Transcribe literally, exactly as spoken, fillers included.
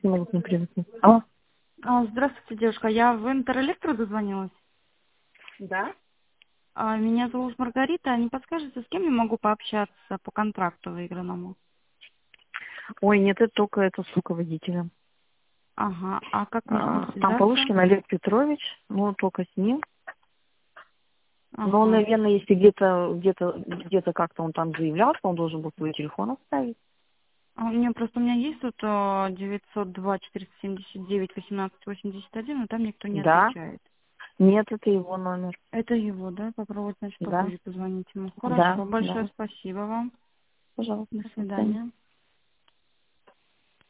Не могут не привыкнуть. А? А, Здравствуйте, девушка. Я в Интерэлектро дозвонилась. Да? А, Меня зовут Маргарита. Не подскажете, с кем я могу пообщаться по контракту выигранному? Ой, нет, это только это с руководителем. Ага. А как мне с ним А, Там связаться? Полушкин Олег Петрович, ну, только с ним. Но, Ага. наверное, если где-то где-то где-то как-то он там заявлялся, он должен был свой телефон оставить. А у меня просто у меня есть тут а, девятьсот два четыреста семьдесят девять восемнадцать восемьдесят один, но там никто не Да? отвечает. Нет, это его номер. Это его, да? Попробовать, значит, Да? попозже позвонить ему. Да, Хорошо. Большое да. спасибо вам. Пожалуйста, До до свидания. свидания.